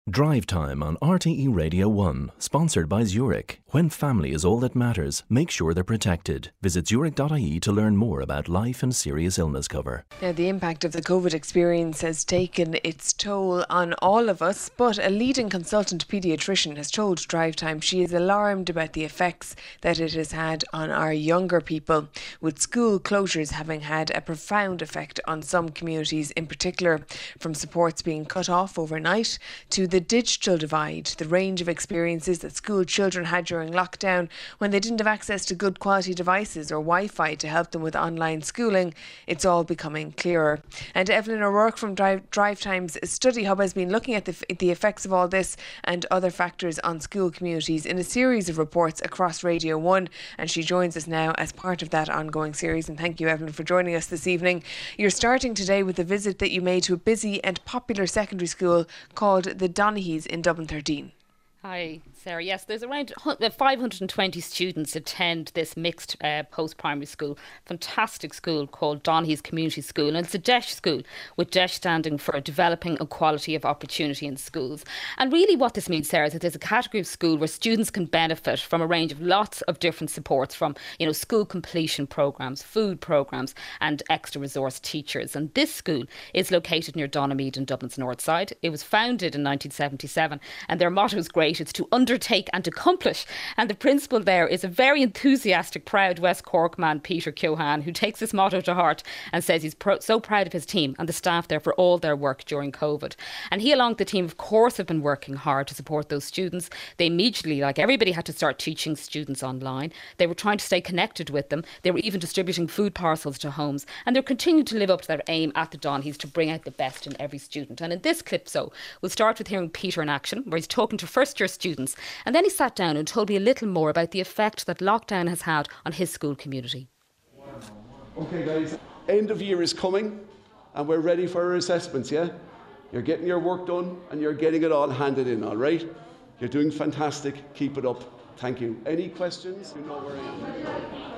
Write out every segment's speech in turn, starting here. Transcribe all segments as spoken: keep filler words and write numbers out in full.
Drive Time on R T E Radio one, sponsored by Zurich. When family is all that matters, make sure they're protected. Visit zurich dot I E to learn more about life and serious illness cover. Now, the impact of the COVID experience has taken its toll on all of us, but a leading consultant paediatrician has told Drive Time she is alarmed about the effects that it has had on our younger people, with school closures having had a profound effect on some communities in particular, from supports being cut off overnight to the digital divide, the range of experiences that school children had during lockdown when they didn't have access to good quality devices or Wi-Fi to help them with online schooling. It's all becoming clearer. And Evelyn O'Rourke from Drive, Drive Time's Study Hub has been looking at the, the effects of all this and other factors on school communities in a series of reports across Radio one, and she joins us now as part of that ongoing series. And thank you, Evelyn, for joining us this evening. You're starting today with a visit that you made to a busy and popular secondary school called the Donaghy's in Dublin thirteen. Hi, Sarah. Yes, there's around five hundred twenty students attend this mixed uh, post-primary school, fantastic school called Donaghy's Community School. And it's a D E S H school, with D E S H standing for Developing Equality of Opportunity in Schools. And really what this means, Sarah, is that there's a category of school where students can benefit from a range of lots of different supports, from, you know, school completion programmes, food programmes and extra resource teachers. And this school is located near Donaghmead in Dublin's north side. It was founded in nineteen seventy-seven and their motto is great. It's to undertake and accomplish. And the principal there is a very enthusiastic, proud West Cork man, Peter Keohane, who takes this motto to heart and says he's pro- so proud of his team and the staff there for all their work during COVID. And he, along with the team, of course, have been working hard to support those students. They immediately, like everybody, had to start teaching students online. They were trying to stay connected with them. They were even distributing food parcels to homes. And they're continuing to live up to their aim at the Donaghy's to bring out the best in every student. And in this clip, so, we'll start with hearing Peter in action, where he's talking to first year students, and then he sat down and told me a little more about the effect that lockdown has had on his school community. Okay guys, end of year is coming and we're ready for our assessments, yeah? You're getting your work done and you're getting it all handed in, all right? You're doing fantastic, keep it up. Thank you. Any questions? You know where I am.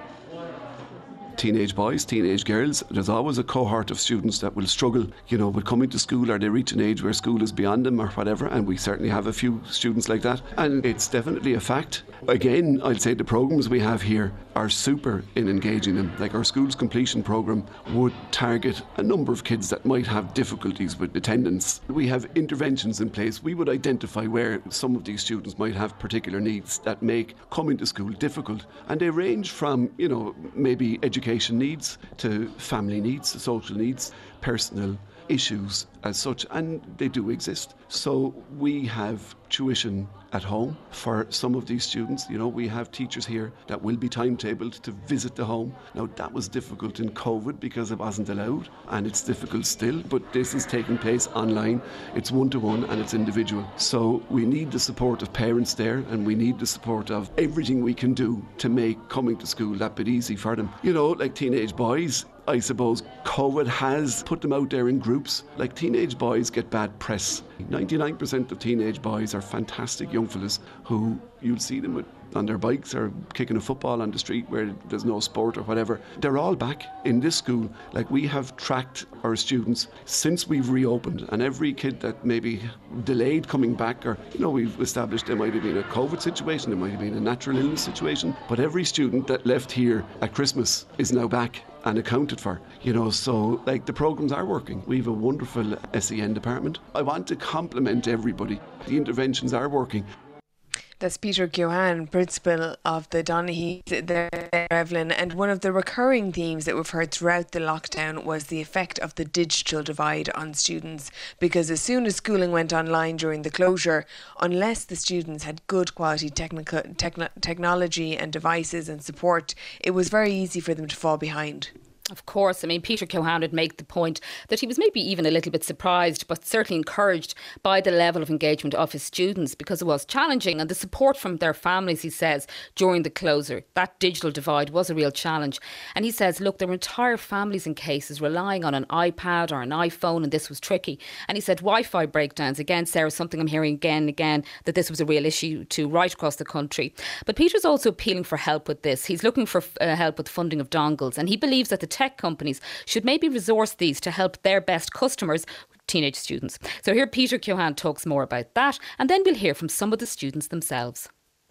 Teenage boys, teenage girls, there's always a cohort of students that will struggle, you know, with coming to school, or they reach an age where school is beyond them or whatever, and we certainly have a few students like that, and it's definitely a fact. Again, I'd say the programmes we have here are super in engaging them. Like our school's completion programme would target a number of kids that might have difficulties with attendance. We have interventions in place. We would identify where some of these students might have particular needs that make coming to school difficult, and they range from, you know, maybe education needs to family needs, social needs, personal issues as such, and they do exist. So we have tuition at home for some of these students. You know, we have teachers here that will be timetabled to visit the home. Now, that was difficult in COVID because it wasn't allowed, and it's difficult still, but this is taking place online. It's one-to-one and it's individual. So we need the support of parents there, and we need the support of everything we can do to make coming to school that bit easy for them. You know, like teenage boys, I suppose COVID has put them out there in groups. Like, teenage boys get bad press. ninety-nine percent of teenage boys are fantastic young fellas who you'll see them with, on their bikes or kicking a football on the street where there's no sport or whatever. They're all back in this school. Like, we have tracked our students since we've reopened, and every kid that maybe delayed coming back, or, you know, we've established there might have been a COVID situation, there might have been a natural illness situation, but every student that left here at Christmas is now back and accounted for, you know, so like the programmes are working. We have a wonderful S E N department. I want to compliment everybody. The interventions are working. That's Peter Keohane, principal of the Donaghy there, Evelyn. And one of the recurring themes that we've heard throughout the lockdown was the effect of the digital divide on students. Because as soon as schooling went online during the closure, unless the students had good quality technical, techno- technology and devices and support, it was very easy for them to fall behind. Of course. I mean, Peter Keohane would make the point that he was maybe even a little bit surprised, but certainly encouraged by the level of engagement of his students, because it was challenging, and the support from their families, he says, during the closure. That digital divide was a real challenge. And he says, look, there were entire families in cases relying on an iPad or an iPhone, and this was tricky. And he said Wi-Fi breakdowns, again, Sarah, something I'm hearing again and again, that this was a real issue too right across the country. But Peter's also appealing for help with this. He's looking for uh, help with funding of dongles, and he believes that the tech companies should maybe resource these to help their best customers teenage students. So here Peter Keohane talks more about that, and then we'll hear from some of the students themselves.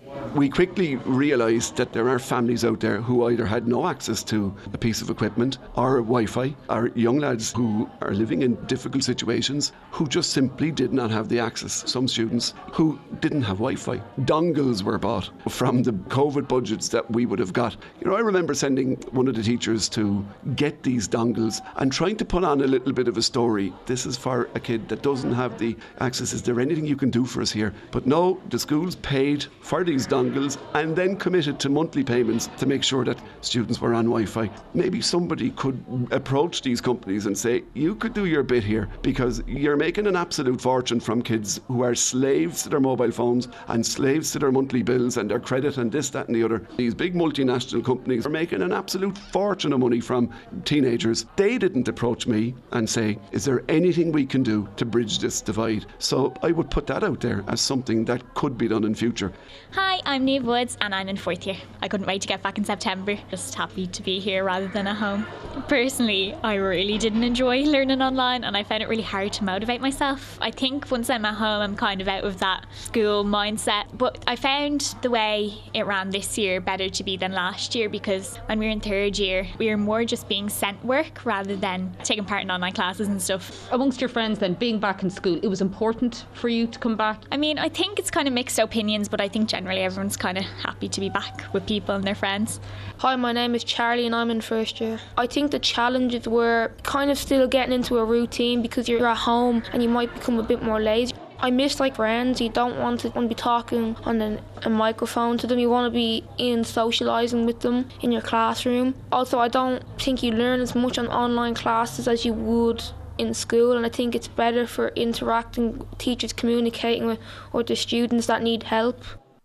We quickly realised that there are families out there who either had no access to a piece of equipment or Wi-Fi, or young lads who are living in difficult situations who just simply did not have the access. Some students who didn't have Wi-Fi. Dongles were bought from the COVID budgets that we would have got. You know, I remember sending one of the teachers to get these dongles and trying to put on a little bit of a story. This is for a kid that doesn't have the access. Is there anything you can do for us here? But no, the schools paid for these dongles and then committed to monthly payments to make sure that students were on Wi-Fi. Maybe somebody could approach these companies and say, you could do your bit here, because you're making an absolute fortune from kids who are slaves to their mobile phones and slaves to their monthly bills and their credit and this, that and the other. These big multinational companies are making an absolute fortune of money from teenagers. They didn't approach me and say, is there anything we can do to bridge this divide? So I would put that out there as something that could be done in future. Hi, I'm Niamh Woods and I'm in fourth year. I couldn't wait to get back in September. Just happy to be here rather than at home. Personally, I really didn't enjoy learning online and I found it really hard to motivate myself. I think once I'm at home, I'm kind of out of that school mindset. But I found the way it ran this year better to be than last year, because when we were in third year, we were more just being sent work rather than taking part in online classes and stuff. Amongst your friends then, being back in school, it was important for you to come back? I mean, I think it's kind of mixed opinions, but I think generally everyone's kind of happy to be back with people and their friends. Hi, my name is Charlie and I'm in first year. I think the challenges were kind of still getting into a routine because you're at home and you might become a bit more lazy. I miss like friends. You don't want to, want to be talking on a, a microphone to them. You want to be in socialising with them in your classroom. Also, I don't think you learn as much on online classes as you would in school, and I think it's better for interacting, teachers communicating with other students that need help.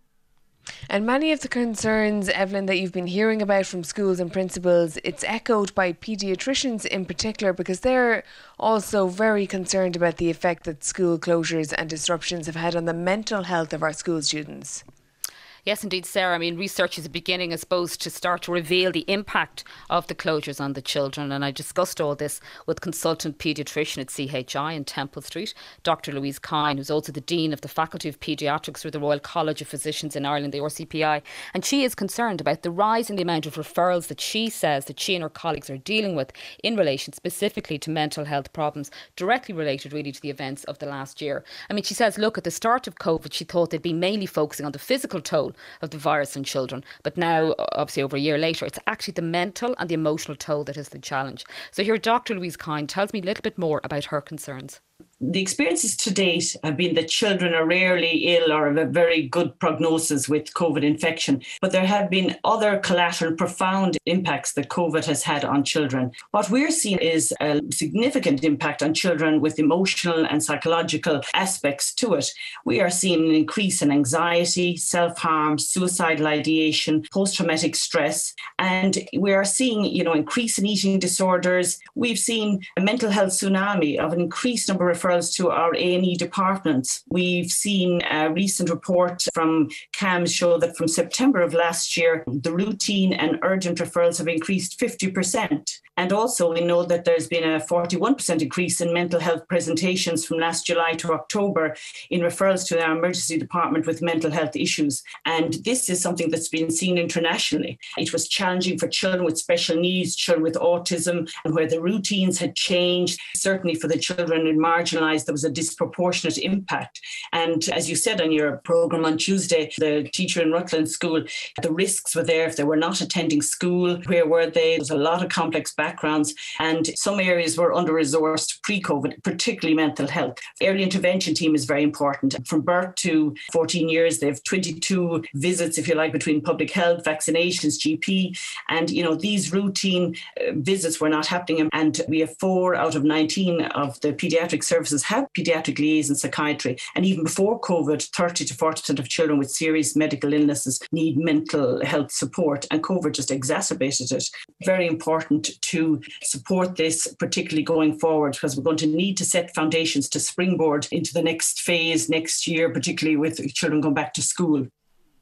And many of the concerns, Evelyn, that you've been hearing about from schools and principals, it's echoed by paediatricians in particular, because they're also very concerned about the effect that school closures and disruptions have had on the mental health of our school students. Yes, indeed, Sarah. I mean, research is beginning, I suppose, to start to reveal the impact of the closures on the children. And I discussed all this with consultant paediatrician at C H I in Temple Street, Doctor Louise Kine, who's also the Dean of the Faculty of Paediatrics for the Royal College of Physicians in Ireland, the R C P I. And she is concerned about the rise in the amount of referrals that she says that she and her colleagues are dealing with in relation specifically to mental health problems, directly related really to the events of the last year. I mean, she says, look, at the start of COVID, she thought they'd be mainly focusing on the physical toll of the virus in children, but now obviously over a year later it's actually the mental and the emotional toll that is the challenge. So here Doctor Louise Kine tells me a little bit more about her concerns. The experiences to date have been that children are rarely ill or have a very good prognosis with COVID infection, but there have been other collateral profound impacts that COVID has had on children. What we're seeing is a significant impact on children with emotional and psychological aspects to it. We are seeing an increase in anxiety, self-harm, suicidal ideation, post-traumatic stress, and we are seeing, you know, increase in eating disorders. We've seen a mental health tsunami of an increased number of referrals to our A and E departments. We've seen a recent report from C A M S show that from September of last year, the routine and urgent referrals have increased fifty percent. And also we know that there's been a forty-one percent increase in mental health presentations from last July to October in referrals to our emergency department with mental health issues. And this is something that's been seen internationally. It was challenging for children with special needs, children with autism, and where the routines had changed. Certainly for the children in marginalised, there was a disproportionate impact. And as you said on your programme on Tuesday, the teacher in Rutland School, the risks were there if they were not attending school. Where were they? There was a lot of complex backgrounds, and some areas were under-resourced pre-COVID, particularly mental health. Early intervention team is very important. From birth to fourteen years, they have twenty-two visits, if you like, between public health, vaccinations, G P, and you know these routine uh, visits were not happening. And we have four out of nineteen of the paediatric services have paediatric liaison psychiatry. And even before COVID, thirty to forty percent of children with serious medical illnesses need mental health support, and COVID just exacerbated it. Very important to support this, particularly going forward, because we're going to need to set foundations to springboard into the next phase next year, particularly with children going back to school.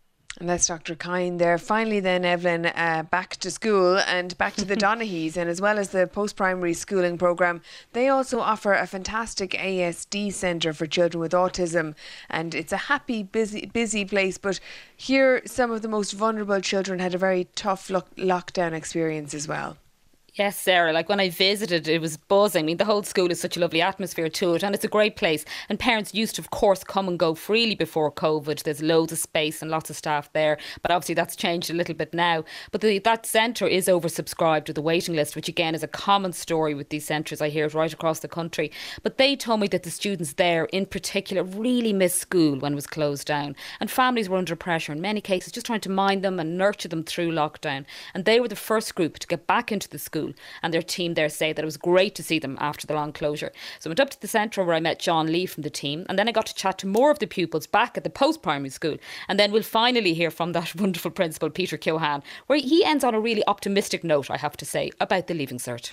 And that's Doctor Kine there. Finally then, Evelyn, uh, back to school and back to the Donaghys, and as well as the post-primary schooling programme, they also offer a fantastic A S D centre for children with autism, and it's a happy, busy busy place, but here some of the most vulnerable children had a very tough lo- lockdown experience as well. Yes, Sarah, like when I visited, it was buzzing. I mean, the whole school is such a lovely atmosphere to it, and it's a great place. And parents used to, of course, come and go freely before COVID. There's loads of space and lots of staff there, but obviously that's changed a little bit now. But the, that centre is oversubscribed with a waiting list, which again is a common story with these centres. I hear it right across the country. But they told me that the students there in particular really missed school when it was closed down. And families were under pressure in many cases, just trying to mind them and nurture them through lockdown. And they were the first group to get back into the school. And their team there say that it was great to see them after the long closure. So I went up to the centre where I met John Lee from the team, and then I got to chat to more of the pupils back at the post-primary school. And then we'll finally hear from that wonderful principal, Peter Keohane, where he ends on a really optimistic note, I have to say, about the Leaving Cert.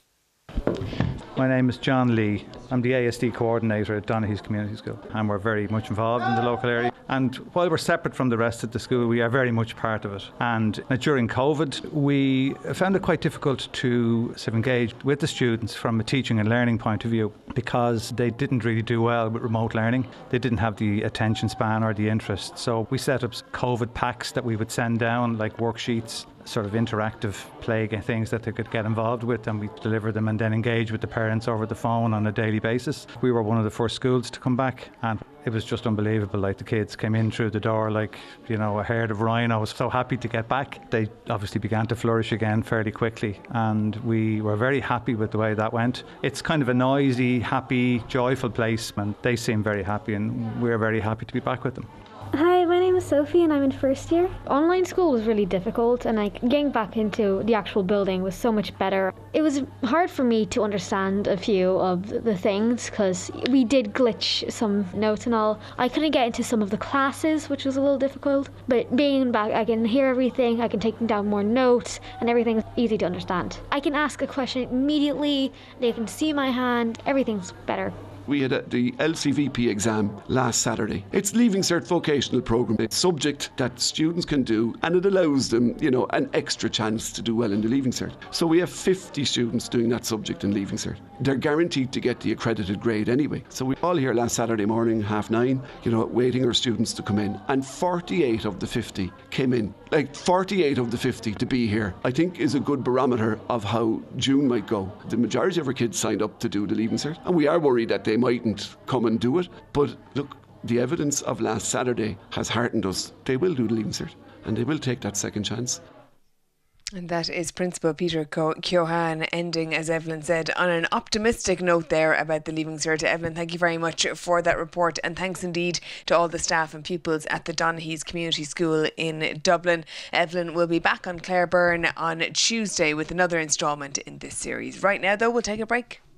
My name is John Lee. I'm the A S D coordinator at Donaghys Community School, and we're very much involved in the local area. And while we're separate from the rest of the school, we are very much part of it. And during COVID, we found it quite difficult to sort of engage with the students from a teaching and learning point of view, because they didn't really do well with remote learning. They didn't have the attention span or the interest. So we set up COVID packs that we would send down, like worksheets, sort of interactive play things that they could get involved with, and we deliver them and then engage with the parents over the phone on a daily basis. We were one of the first schools to come back, and it was just unbelievable. Like, the kids came in through the door like, you know, a herd of rhinos, so happy to get back. They obviously began to flourish again fairly quickly, and we were very happy with the way that went. It's kind of a noisy, happy, joyful place, and they seem very happy, and we're very happy to be back with them. Hi, my name is Sophie and I'm in first year. Online school was really difficult, and like getting back into the actual building was so much better. It was hard for me to understand a few of the things because we did glitch some notes and all. I couldn't get into some of the classes, which was a little difficult, but being back I can hear everything, I can take down more notes, and everything's easy to understand. I can ask a question immediately, they can see my hand, everything's better. We had a, the L C V P exam last Saturday. It's Leaving Cert vocational programme. It's a subject that students can do, and it allows them, you know, an extra chance to do well in the Leaving Cert. So we have fifty students doing that subject in Leaving Cert. They're guaranteed to get the accredited grade anyway. So we all here last Saturday morning, half nine, you know, waiting our students to come in, and forty-eight of the fifty came in. Like forty-eight of the fifty to be here, I think, is a good barometer of how June might go. The majority of our kids signed up to do the Leaving Cert, and we are worried that they mightn't come and do it. But look, the evidence of last Saturday has heartened us. They will do the Leaving Cert, and they will take that second chance. And that is Principal Peter Keohane, ending, as Evelyn said, on an optimistic note there about the Leaving Cert. Evelyn, thank you very much for that report, and thanks indeed to all the staff and pupils at the Donaghys Community School in Dublin. Evelyn will be back on Claire Byrne on Tuesday with another instalment in this series. Right now, though, we'll take a break.